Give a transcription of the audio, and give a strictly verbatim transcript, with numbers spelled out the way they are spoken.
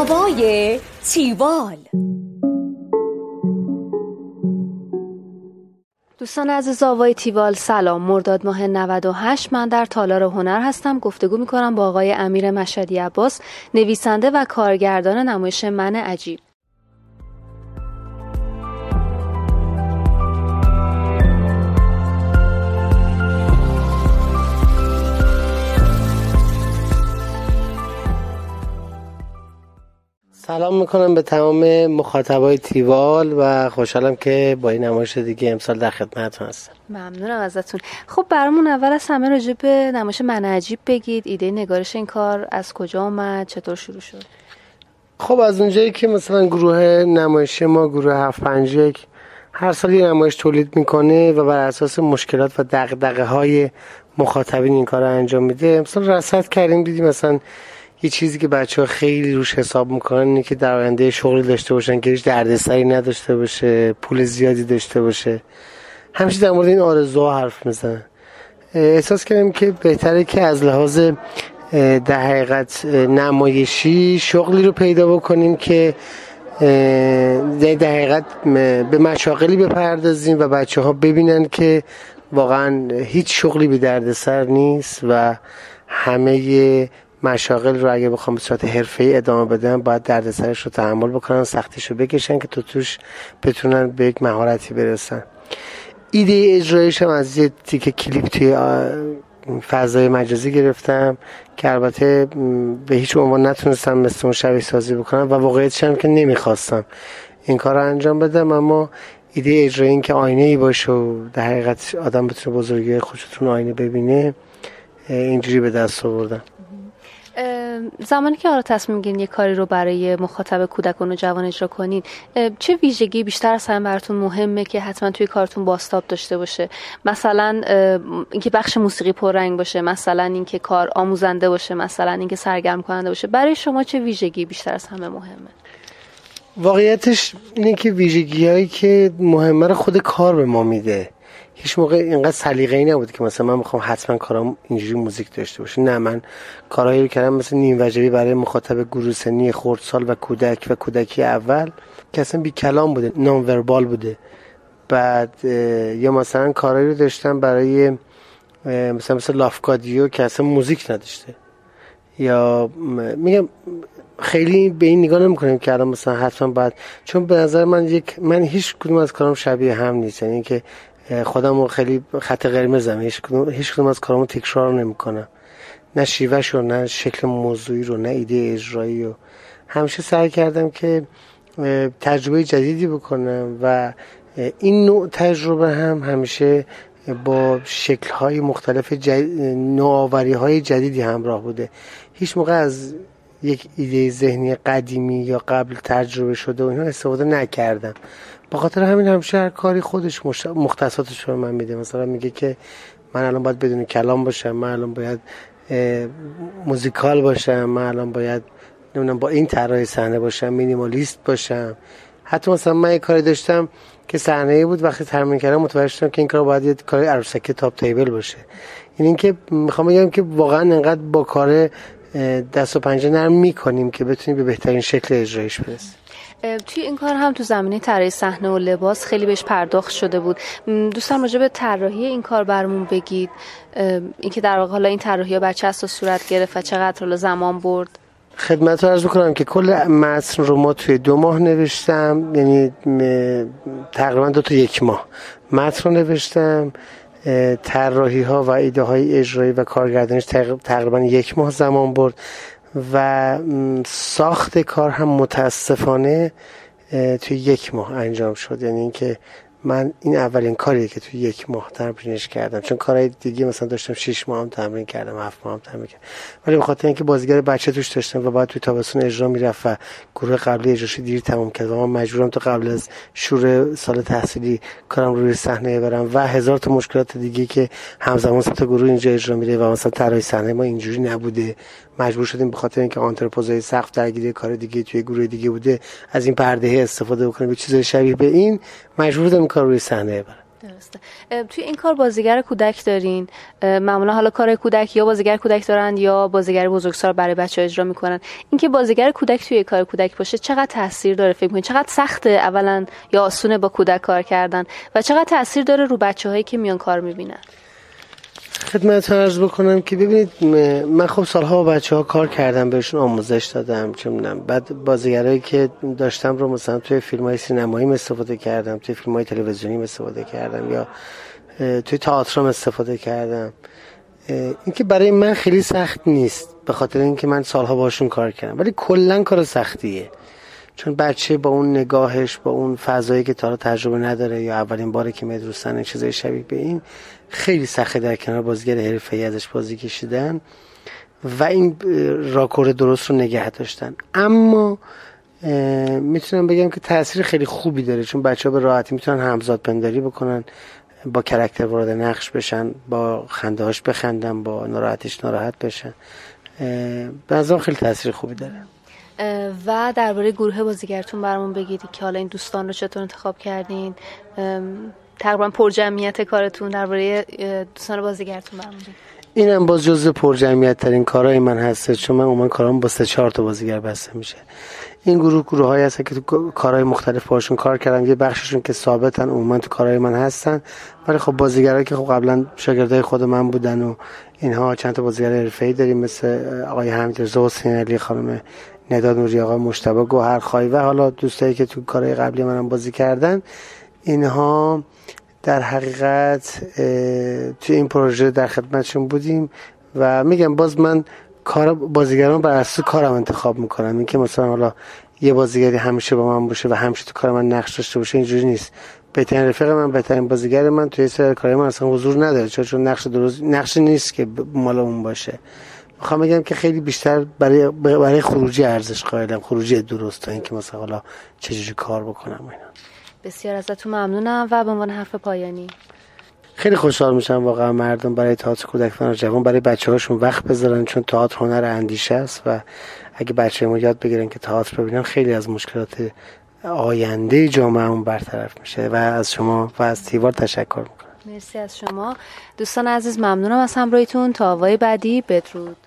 آوای تیوال. دوستان عزیز آوای تیوال سلام. مرداد ماه نود و هشت من در تالار هنر هستم. گفتگو میکنم با آقای امیر مشهدی عباس، نویسنده و کارگردان نمایش من عجیب. سلام میکنم به تمام مخاطبای تیوال و خوشحالم که با این نمایش دیگه امسال در خدمتتون هستم. ممنونم ازتون. خب برامون اول از همه راجع به نمایش من عجیب بگید. ایده نگارش این کار از کجا آمد؟ چطور شروع شد؟ خب از اونجایی که مثلا گروه نمایشی ما گروه هفت پنج یک هر سال یه نمایش تولید میکنه و بر اساس مشکلات و دغدغه های مخاطبین این کار رو انجام میده، امسال رصد کردیم دیدیم مثلا یه چیزی که بچه‌ها خیلی روش حساب میکنن اینه که در آینده شغلی داشته باشن که هیچ دردسری نداشته باشه، پول زیادی داشته باشه. همیشه در مورد این آرزوها حرف میزنن. احساس کردم که بهتره که از لحاظ در حقیقت نمایشی شغلی رو پیدا بکنیم که در حقیقت به مشاغلی بپردازیم و بچه‌ها ببینن که واقعا هیچ شغلی بی دردسر نیست و همه مشاغل رو اگه بخوام به صورت حرفه‌ای ادامه بدن باید دردسرش رو تحمل بکنن، سختیش رو بکشن که تو توش بتونن به یک مهارتی برسن. ایده اجرایش هم از یه تیکه کلیپ توی فضای مجازی گرفتم که البته به هیچ عنوان نتونستم مثل اون شبیه سازی بکنم و واقعیتش هم که نمیخواستم این کار رو انجام بدم، اما ایده اجرایی این که آینه‌ای باشه و در حقیقت آدم بتونه بزرگی خودشون آینه ببینه اینجوری به دست آوردم. زمانی که آره تصمیم گیرین یه کاری رو برای مخاطب کودکان و جوان اجرا کنین، چه ویژگی بیشتر از همه براتون مهمه که حتما توی کارتون بازتاب داشته باشه؟ مثلا اینکه بخش موسیقی پررنگ باشه، مثلا اینکه کار آموزنده باشه، مثلا اینکه سرگرم کننده باشه. برای شما چه ویژگی بیشتر از همه مهمه؟ واقعیتش اینه که ویژگی‌هایی که مهمه رو خود کار به ما میده. هیچ موقع اینقدر سلیقه‌ای نبود که مثلا من میخوام حتما کارام اینجوری موزیک داشته باشه. نه، من کارهایی رو کردم مثلا نیم وجبی برای مخاطب گروه سنی خردسال و کودک و کودکی اول که اصلا بی کلام بوده، نان وربال بوده. بعد یا مثلا کارهایی رو داشتم برای مثلا مثلا لافکادیو که اصلا موزیک نداشته. یا میگم خیلی به این نگاه نمی‌کنیم که الان مثلا حتما باید، چون به نظر من یک من هیچ کدوم از کارام شبیه هم نیست، یعنی که خودمو خیلی خط قرمزم، هیچ کدوم هیچ کدوم از کارامو تکرار نمی‌کنم، نه شیوهش رو، نه شکل موضوعی رو، نه ایده اجرایی رو. همیشه سعی کردم که تجربه جدیدی بکنم و این نوع تجربه هم همیشه با شکل‌های مختلف جدید، نوآوری‌های جدیدی همراه بوده. هیچ موقع از یک ایده ذهنی قدیمی یا قبل تجربه شده و اینها استفاده نکردم. با خاطر همین همیشه هر کاری خودش مختصاتش رو من میده. مثلا میگه که من الان باید بدون کلام باشم، من الان باید موزیکال باشم، من الان باید نمیدونم با این طراح صحنه باشم، مینیمالیست باشم. حتی مثلا من یه کاری داشتم که صحنه‌ای بود، وقتی تمرین کردم متوجه شدم که این کار باید یه کار عروسکی تاپ تیبل باشه. این اینکه میخوام بگم که واقعا انقدر با کار دست و پنجه نرم میکنیم که بتونیم به بهترین شکل اجرایش برسیم. توی این کار هم تو زمینه طراحی صحنه و لباس خیلی بهش پرداخت شده بود. دوستان راجع به طراحی این کار برامون بگید، اینکه در واقع حالا این طراحی‌ها بر چه اساس صورت گرفت و چقدر حالا زمان برد. خدمت رو عرض بکنم که کل متن رو ما توی دو ماه نوشتم، یعنی تقریبا دو تا یک ماه متن رو نوشتم. طراحی ها و ایده های اجرایی و کارگردانیش تقریبا یک ماه زمان برد و ساخت کار هم متاسفانه توی یک ماه انجام شد. یعنی اینکه من این اولین کاریه که توی یک ماه تمرینش کردم، چون کارهای دیگه مثلا داشتم شش ماه هم تمرین کردم، هفت ماه هم تمرین کردم، ولی به خاطر اینکه بازیگر بچه توش داشتم و بعد توی تابستون اجرا میرفت و گروه قبلی اجراش دیر تموم کرد و من مجبورم تا قبل از شروع سال تحصیلی کارم روی صحنه برم و هزار تا مشکلات دیگه که همزمان سه تا گروه اینجا اجرا میره و مثلا طراحی صحنه ما اینجوری نبوده، مجبور شدیم به خاطر اینکه آنترپوزای سقف درگیری کار دیگه توی گروه دیگه بوده از این پرده استفاده بکنیم به چیزای شبیه به این، مجبور بودم کار روی صحنه برم. درسته. توی این کار بازیگر کودک دارین، معمولا حالا کار کودک یا بازیگر کودک دارن یا بازیگر بزرگسال برای بچه‌ها اجرا میکنن. اینکه بازیگر کودک توی کار کودک باشه چقدر تاثیر داره فکر می‌کنین؟ چقدر سخته اولا یا آسونه با کودک کار کردن و چقدر تاثیر داره رو بچه‌هایی که میان کار میبینن؟ خدمتتون عرض بکنم که ببینید من خب سالها با بچه‌ها کار کردم، بهشون آموزش دادم، چه می‌دونم بعد بازیگرایی که داشتم رو مثلا توی فیلم‌های سینمایی استفاده کردم، توی فیلم‌های تلویزیونی استفاده کردم یا توی تئاتر استفاده کردم. اینکه برای من خیلی سخت نیست به خاطر اینکه من سالها باشون کار کردم، ولی کلا کار سختیه، چون بچه با اون نگاهش، با اون فضایی که تا تجربه نداره یا اولین باره که میاد رو صحنه چیزای شبیه به این، خیلی سخته در کنار بازیگر حرفه‌ای ازش بازی کشیدن و این راکورد درست رو نگه داشتن. اما میتونم بگم که تاثیر خیلی خوبی داره، چون بچه‌ها به راحتی میتونن همزاد پنداری بکنن، با کرکتر وارد نقش بشن، با خنده‌هاش بخندن، با ناراحتیش ناراحت بشن. به نظرم خیلی تاثیر خوبی داره. و درباره گروه بازیگرتون برامون بگید که حالا این دوستان رو چطور انتخاب کردین، تقریبا پرجمعیت کارتون، درباره دوستان بازیگرتون برامون بگید. اینم باز جزء پرجمعیت ترین کارهای من هست، چون من عموما کارام با سه چهار تا بازیگر بسته میشه. این گروه گروه هایی هستن که تو کارهای مختلف باشون کار کردم، یه بخششون که ثابتن عموما تو کارهای من هستن، ولی خب بازیگرایی که خب قبلا شاگردای خود من بودن و اینها، چند تا بازیگر حرفه‌ای داریم مثل آقای حمیدرضا حسین علی، خانم ندا نوری، آقا مجتبی گوهرخوایی و حالا دوستایی که تو کارهای قبلی منم بازی کردن. اینها در حقیقت تو این پروژه در خدمتشون بودیم و میگم باز من کار بازیگران بر اساس کارم انتخاب میکنم. این که مثلا حالا یه بازیگری همیشه با من باشه و همیشه تو کار من نقش داشته باشه اینجوری نیست. بهترین رفیق من، بهترین بازیگر من توی سر کارهای من اصلا حضور نداره، چون نقش درست نقش نیست که مال اون باشه. میخوام بگم که خیلی بیشتر برای برای خروجی ارزش قائلم، خروجی درست، تا اینکه مثلا حالا چجوری کار بکنم اینا. بسیار ازتون ممنونم و به عنوان حرف پایانی خیلی خوشحال میشم واقعا مردم برای تئاتر کودکان و جوان، برای بچه‌هاشون وقت بذارن، چون تئاتر هنر اندیشه است و اگه بچه‌ها یاد بگیرن که تئاتر ببینن خیلی از مشکلات آینده جامعهمون برطرف میشه. و از شما و از تیوار تشکر میکنم. مرسی از شما دوستان عزیز، ممنونم از همراهیتون. تا آوای بعدی، بدرود.